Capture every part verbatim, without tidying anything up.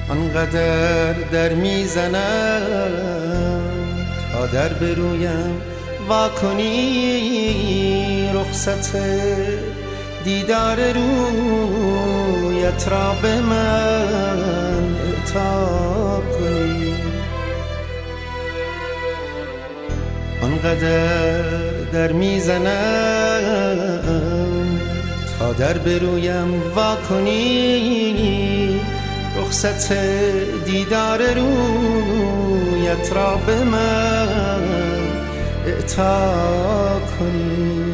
آنقدر در میزنم تا در برویم واکنی رخصت دیدار رویت را به من اعطا کنی. آنقدر در میزنم تا در برویم واکنی رخصت دیدار رویت را به من اعطا کنی.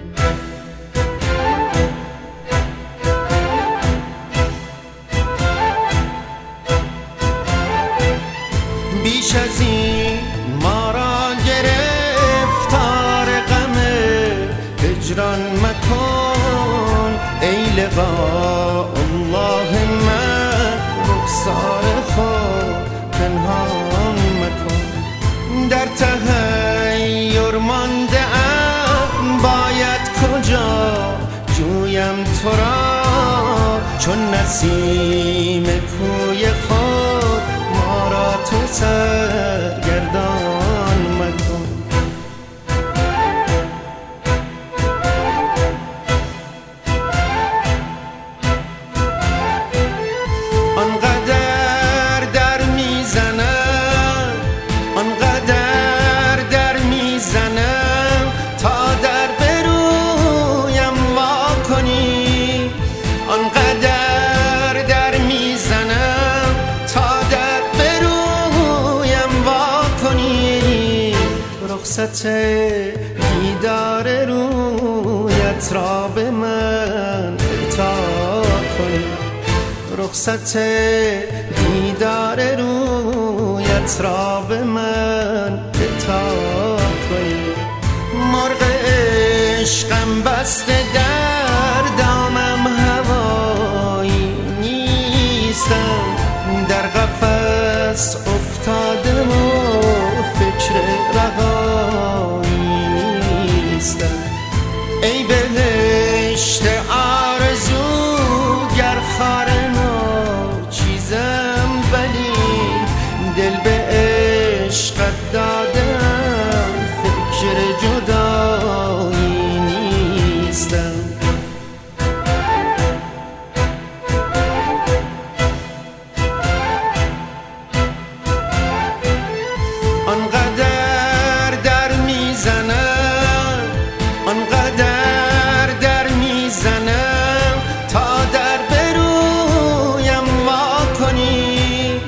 بیش از این ما را گرفتار غم هجران مکن ای لقاء الله، من رخسار خود پنهان مکن. در تحیر مانده ام باید کجا جویم تو را، چون نسیم کوی خود ما را تو سرگردان مکن. آنقدر در میزنم آنقدر در میزنم تا در برویم واکنی. آنقدر در میزنم تا در برویم واکنی رخصت دیدار رویت را به من اعطا کنی. رخصت دیدار رویت را به من اعطا کنی. مرغ عشقم بسته در دامم هوایی نیستم، در قفس افتاده و فکر رهایی نیستم. ای بهشت آرزو گر خار چیزم ولی دل به عشقت دادم، فکر جدایی نیستم. آنقدر در میزنم آنقدر در میزنم تا در برویم واکنی.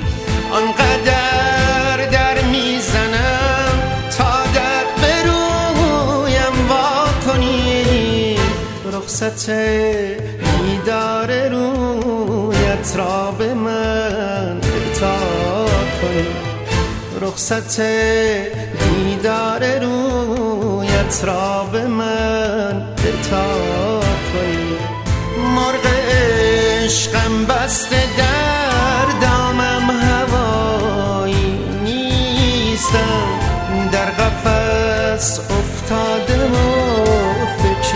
آنقدر در میزنم تا در برویم واکنی رخصت دیدار رویت را به من اعطا کنی. رخصت دیدار رویت را به من اعطا کنی. مرغ عشقم بسته در دامم هوایی نیستم، در قفس افتاده و فکر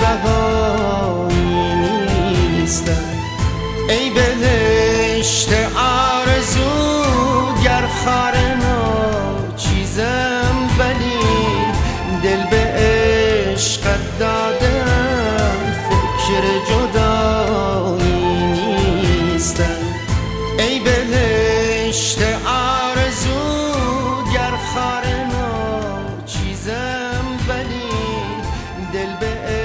رهایی نیستم. ای بهشت آرزو گر خار چیزم ولی دل به عشقت دادم، فکر جدایی نیستم. ای بهشت آرزو گر خار چیزم ولی دل به